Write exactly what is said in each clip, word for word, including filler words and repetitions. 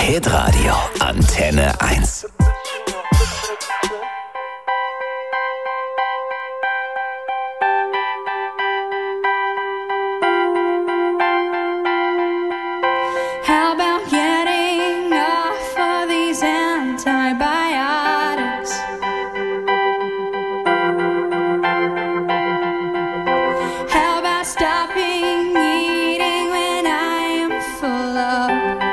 Hitradio Antenne eins. How about getting off of these antibiotics? How about stopping eating when I am full of?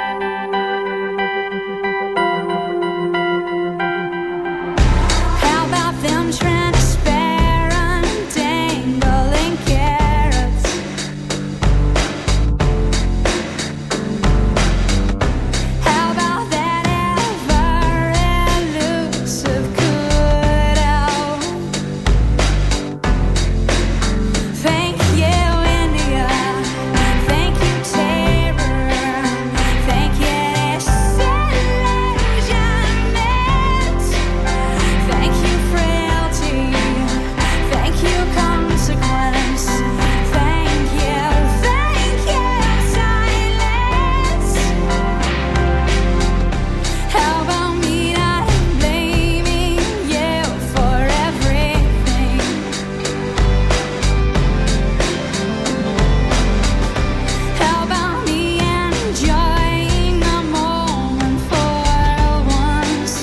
How about them transparent dangling carrots? How about that ever elusive kudo? Thank you, India. Thank you, terror. Thank you, disillusionment. Thank you, frailty. Thank you, consequence. Thank you, thank you, silence. How about me not blaming you for everything? How about me enjoying the moment for once?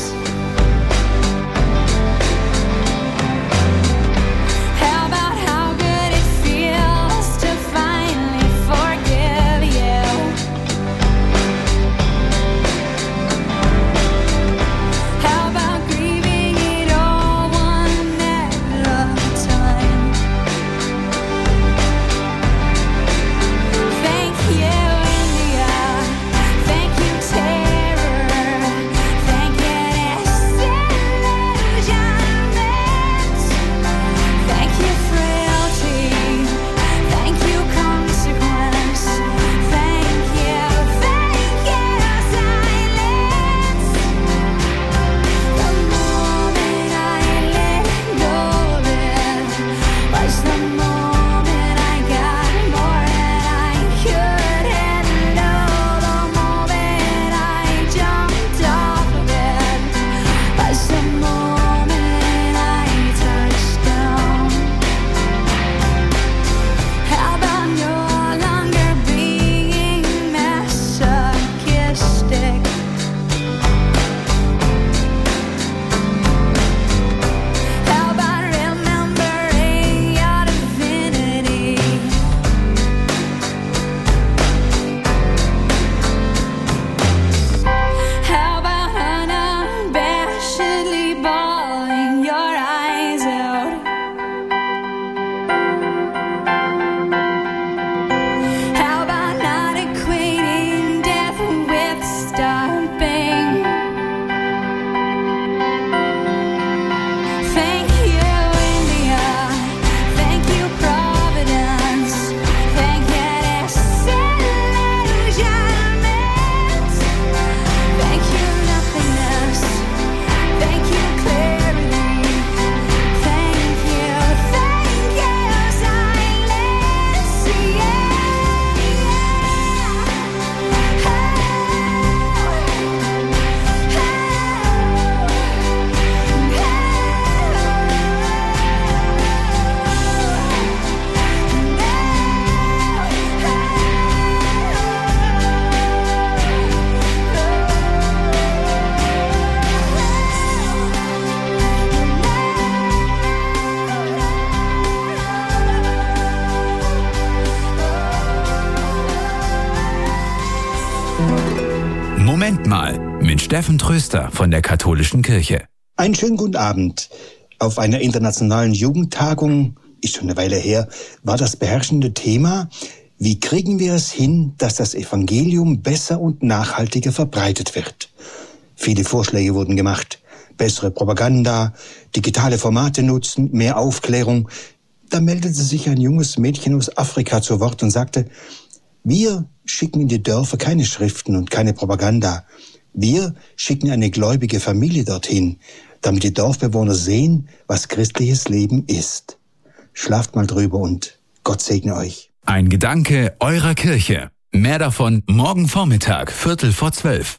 How about how good it feels to finally forgive you? How about grieving it all one at a time? Thank you, India. Thank you, terror. Thank you, disillusionment. Thank you, frailty. Thank you, consequence. Thank you, thank you, silence. The moment I let go of it was the moment I got more than I could handle. The moment I jumped off of it was the moment I touched down. How about no longer being masochistic? How about remembering your divinity? How about unabashedly bawling your eyes out? How about not equating death with stopping? Thank you, India. Thank you, Providence. Thank you, disillusionment. Thank you, nothingness. Thank you, clarity. Thank you, thank you, silence. Moment mal, mit Steffen Tröster von der Katholischen Kirche. Einen schönen guten Abend. Auf einer internationalen Jugendtagung, ist schon eine Weile her, war das beherrschende Thema: Wie kriegen wir es hin, dass das Evangelium besser und nachhaltiger verbreitet wird? Viele Vorschläge wurden gemacht. Bessere Propaganda, digitale Formate nutzen, mehr Aufklärung. Da meldete sich ein junges Mädchen aus Afrika zu Wort und sagte: Wir schicken in die Dörfer keine Schriften und keine Propaganda. Wir schicken eine gläubige Familie dorthin, damit die Dorfbewohner sehen, was christliches Leben ist. Schlaft mal drüber und Gott segne euch. Ein Gedanke eurer Kirche. Mehr davon morgen Vormittag, Viertel vor zwölf.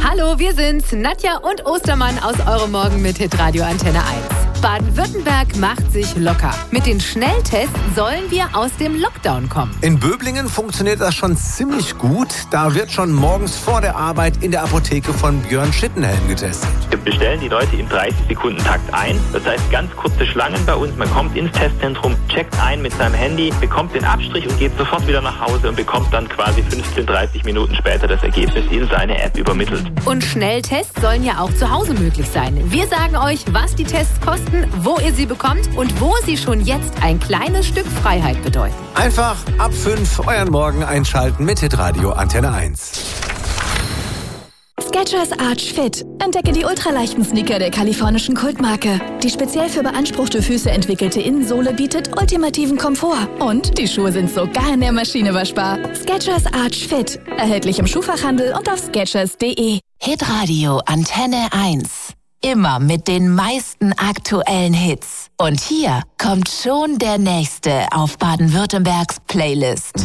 Hallo, wir sind's, Nadja und Ostermann aus eurem Morgen mit Hitradio Antenne eins. Baden-Württemberg macht sich locker. Mit den Schnelltests sollen wir aus dem Lockdown kommen. In Böblingen funktioniert das schon ziemlich gut. Da wird schon morgens vor der Arbeit in der Apotheke von Björn Schittenhelm getestet. Wir bestellen die Leute im dreißig Sekunden Takt ein. Das heißt, ganz kurze Schlangen bei uns. Man kommt ins Testzentrum, checkt ein mit seinem Handy, bekommt den Abstrich und geht sofort wieder nach Hause und bekommt dann quasi fünfzehn, dreißig Minuten später das Ergebnis in seine App übermittelt. Und Schnelltests sollen ja auch zu Hause möglich sein. Wir sagen euch, was die Tests kosten, wo ihr sie bekommt und wo sie schon jetzt ein kleines Stück Freiheit bedeuten. Einfach ab fünf euren Morgen einschalten mit Hitradio Antenne eins. Skechers Arch Fit. Entdecke die ultraleichten Sneaker der kalifornischen Kultmarke. Die speziell für beanspruchte Füße entwickelte Innensohle bietet ultimativen Komfort. Und die Schuhe sind sogar in der Maschine waschbar. Skechers Arch Fit. Erhältlich im Schuhfachhandel und auf skechers punkt de. Hitradio Antenne eins. Immer mit den meisten aktuellen Hits. Und hier kommt schon der nächste auf Baden-Württembergs Playlist.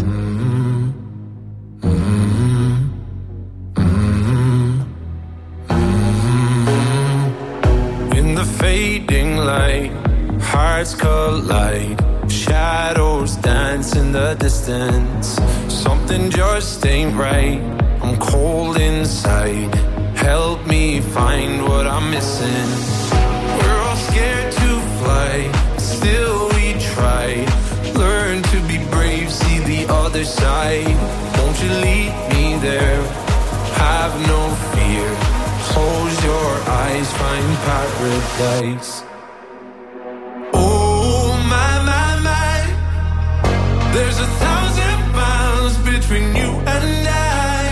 In the fading light, hearts collide. Shadows dance in the distance. Something just ain't right. I'm cold inside. Help me find what I'm missing. We're all scared to fly, still we try. Learn to be brave, see the other side. Won't you lead me there? Have no fear. Close your eyes, find paradise. Oh my, my, my. There's a thousand miles between you and I.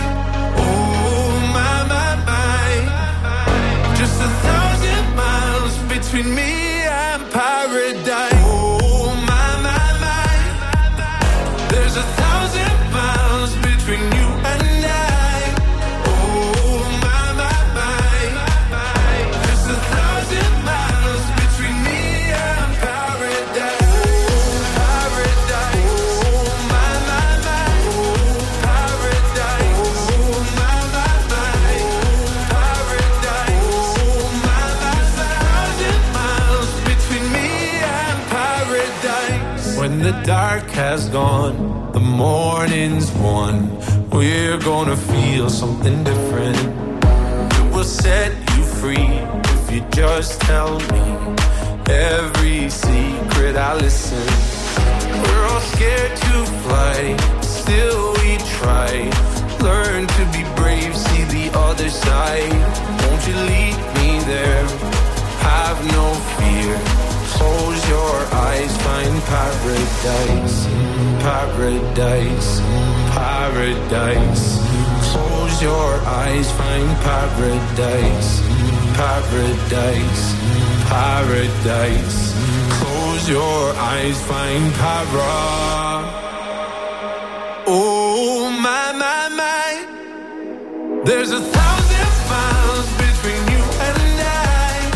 Just a thousand miles between me and paradise. Oh my, my, my. There's a thousand miles between you and I. Oh my, my, my. Just a thousand miles between me and paradise. Oh, paradise. Oh my, my, my. Oh, paradise. Oh my, my, my. Oh, paradise. When the dark has gone, the morning's won. We're gonna feel something different. It will set you free if you just tell me every secret I listen. We're all scared to fly, still we try. Learn to be brave, see the other side. Won't you lead me there? Have no fear. Close your eyes, find paradise, paradise, paradise. Close your eyes, find paradise, paradise, paradise. Close your eyes, find para. Oh my, my, my. There's a thousand miles between you and I.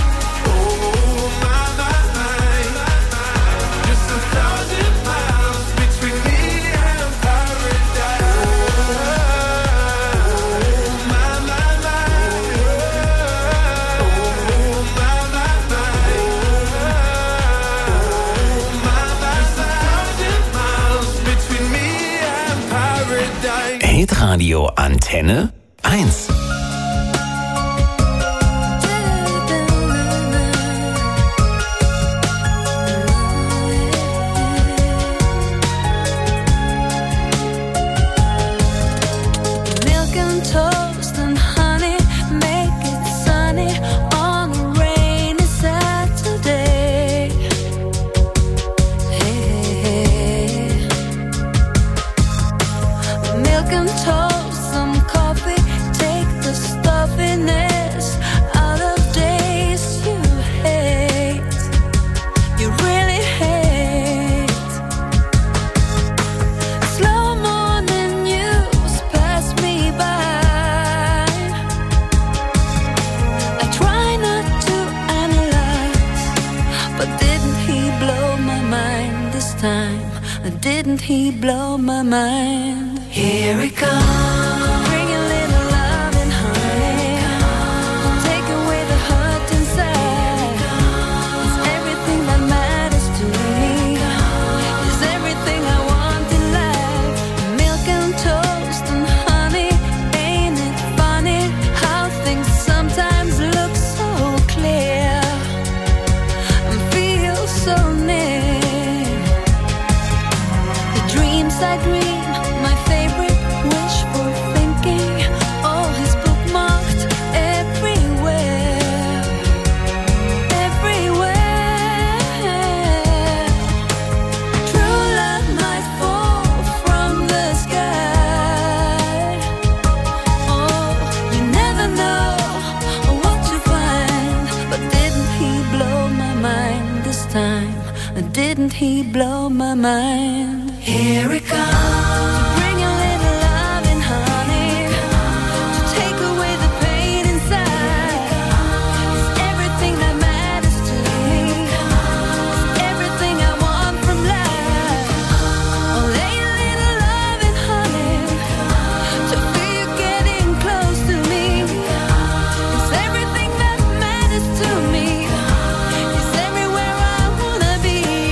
Hitradio Antenne eins. Didn't he blow my mind? Here it comes. Bring a little love and honey. he'd blow my mind. Here it comes to bring a little love and honey, to take away the pain inside. It's everything that matters to me. It's everything I want from life. Oh, lay a little love and honey, to feel you getting close to me. It's everything that matters to me. It's everywhere I wanna be.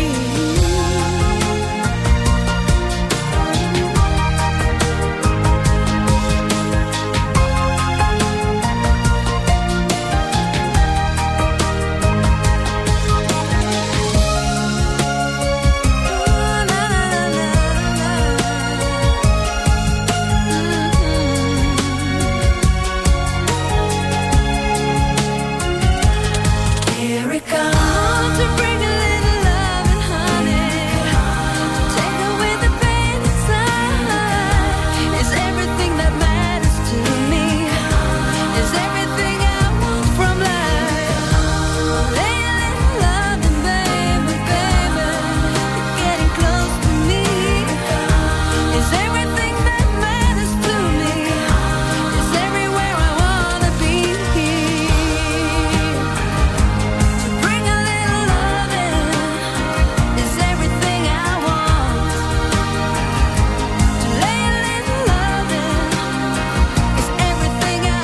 Here it comes to bring a little love and honey, to take away the pain inside. It's everything that matters to me. It's everything I want from life. Lay a little love and baby, baby, you're getting close to me. It's everything that matters to me. It's everywhere I wanna be. To bring a little loving is everything I want. To lay a little loving is everything I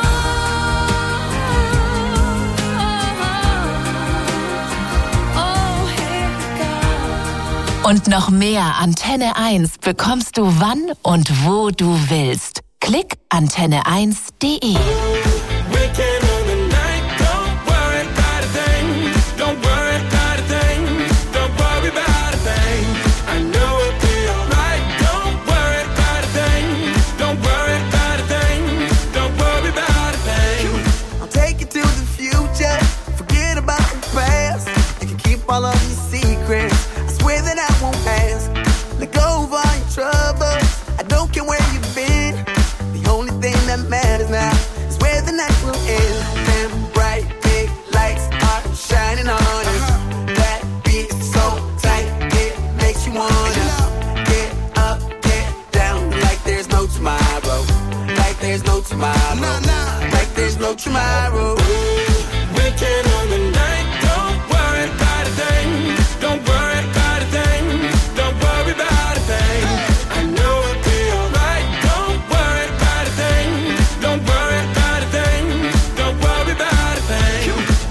want. Oh, here it comes. Und noch mehr Antenne eins bekommst du wann und wo du willst. Klick antenne eins punkt de. Weekend of the night, don't worry about a thing. Don't worry about a thing. Don't worry about a thing. I know it'll be alright. Don't worry about a thing. Don't worry about a thing. Don't worry about a thing. I'll take you to the future. Forget about the past. You can keep all of your secrets. I swear that I won't ask. Let go of all your troubles. I don't care where you've been. The only thing that matters now is where the night will end. Them bright big lights are shining on us. That beat is so tight, it makes you wanna get up, get down, like there's no tomorrow. Like there's no tomorrow. Like there's no tomorrow. Weekend of the night, don't worry about a thing. Don't worry about a thing. Don't worry about a thing. I know it'll be alright. Don't worry about a thing. Don't worry about a thing. Don't worry about a thing.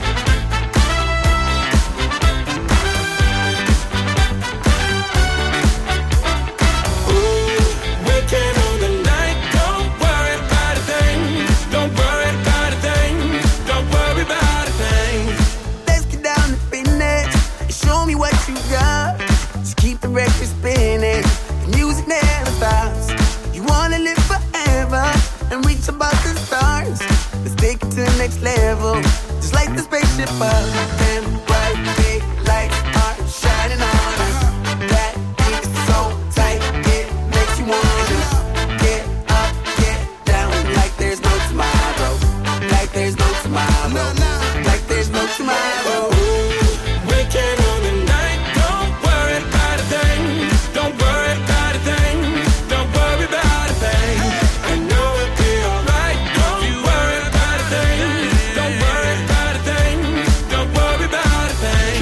Weekend of the night, don't worry about a thing. Don't worry about a thing. Don't worry about a thing. Let's get down to business and show me what you got. Just keep the record spinning. The music never stops. You wanna live forever and reach above the stars. Let's take it to the next level. Just like the spaceship up. Them bright big lights are shining on us. That beat is so tight, it makes you wanna get up, get down, like there's no tomorrow. Like there's no tomorrow. Like there's no tomorrow. Weekend of the night, don't worry about a thing. Don't worry about a thing. Don't worry about a thing. I know it'll be alright. Don't worry about a thing. Don't worry about a thing. Don't worry about a thing.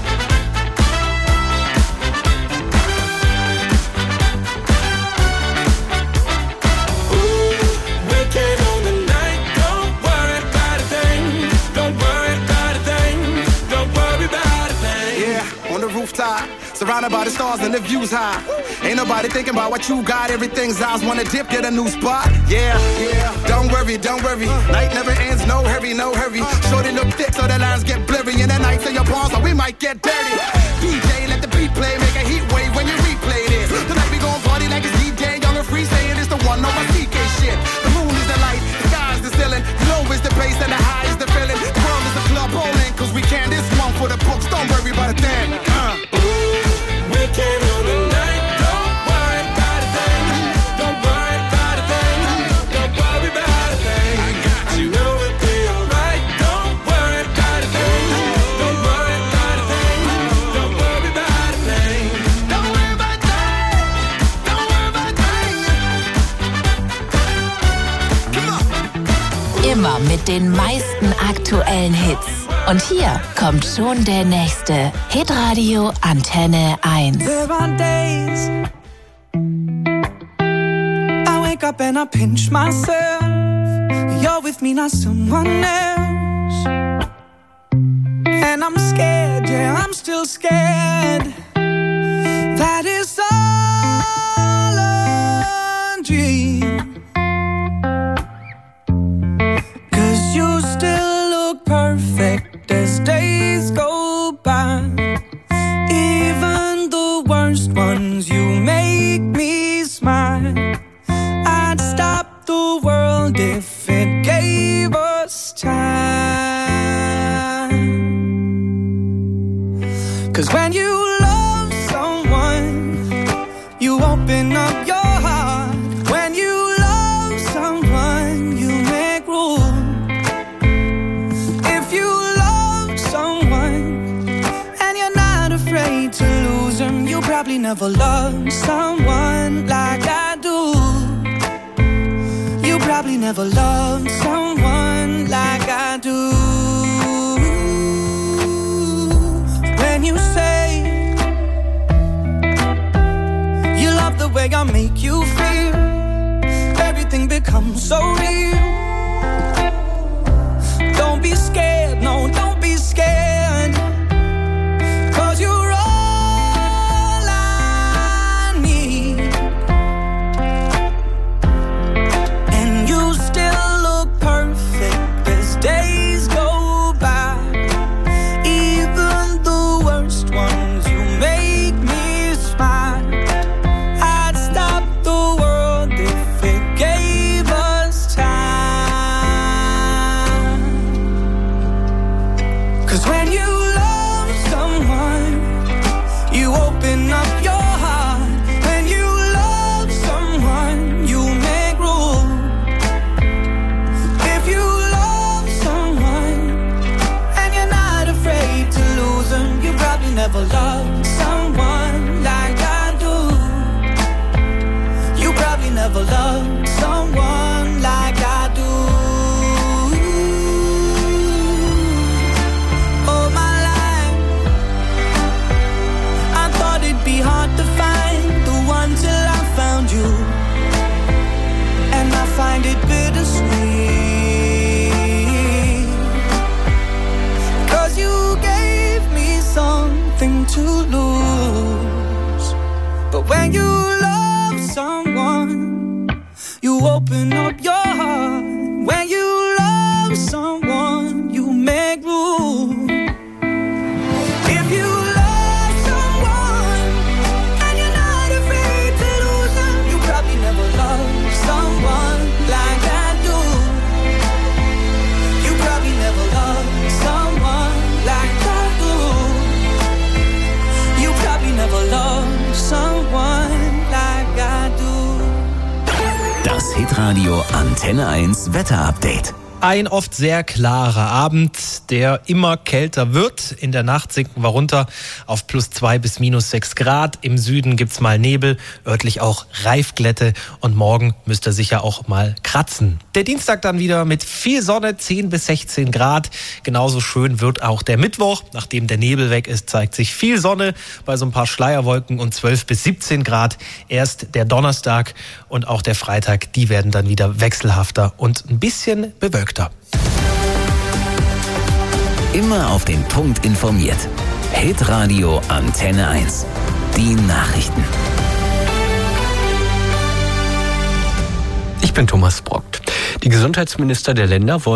Weekend of the night, don't worry about a thing. Don't worry about a thing. Don't worry about a thing. Yeah, on the rooftop, surrounded by the stars and the views high. Ain't nobody thinking about what you got. Everything's ours. Wanna dip, get a new spot. Yeah, yeah. Don't worry, don't worry. Night never ends. No hurry, no hurry. Shorty look thick, so the lines get blurry. And the nights in your palms, so we might get dirty. D J, let the beat play, make a heat wave when you replay this. Tonight we gon' party like it's D J, young and free, saying it's the one on my C K shit. The moon is the light, the sky's the ceiling. The low is the bass and the high is the feeling. The world is a club bowling, cause we can. This one for the books. Don't worry about a thing. Uh. Weekend of the night, don't worry about a thing. Don't worry about a thing. Don't worry about a thing. I know it'll be alright. Don't worry about a thing. Don't worry about a thing. Don't worry about a thing. mit den meisten aktuellen Hits. Und hier kommt schon der nächste Hitradio Antenne eins. There are days I wake up and I pinch myself. You're with me, not someone else. And I'm scared, yeah, I'm still scared. That is all a dream. 'Cause you still look perfect as days go by. Even the worst ones, you make me smile. I'd stop the world if it gave us time. 'Cause when you love someone, you open up your heart. When you love someone, you make room. If you love someone and you're not afraid to lose them, you probably never loved someone like I do. You probably never loved someone like I do. When you say you love the way I make you feel, everything becomes so real. Don't be scared, no, don't be scared. 'Cause you're all I need. And you still look perfect as days go by. Even the worst ones, you make me smile. I'd stop the world if it gave us time. 'Cause when you love someone, you open up your heart. When you love someone, you make room. If you love someone and you're not afraid to lose them, you probably never loved someone like I do. You probably never loved someone like I do. All my life I thought it'd be hard to find the one till I found you. And I find it bittersweet. 'Cause you gave me something to lose. But when you love someone, you open up your heart. When you love someone, you make room. If you love someone and you're not afraid to lose them, you probably never loved someone like I do. You probably never loved someone like I do. You probably never loved someone like I do. Das Hitradio Antenne eins Wetterupdate. Ein oft sehr klarer Abend, der immer kälter wird. In der Nacht sinken wir runter auf plus zwei bis minus sechs Grad. Im Süden gibt's mal Nebel, örtlich auch Reifglätte. Und morgen müsst ihr sicher auch mal kratzen. Der Dienstag dann wieder mit viel Sonne, zehn bis sechzehn Grad. Genauso schön wird auch der Mittwoch. Nachdem der Nebel weg ist, zeigt sich viel Sonne bei so ein paar Schleierwolken und zwölf bis siebzehn Grad. Erst der Donnerstag und auch der Freitag, die werden dann wieder wechselhafter und ein bisschen bewölkt. Immer auf den Punkt informiert. Hitradio Antenne eins. Die Nachrichten. Ich bin Thomas Brockt. Die Gesundheitsminister der Länder wollen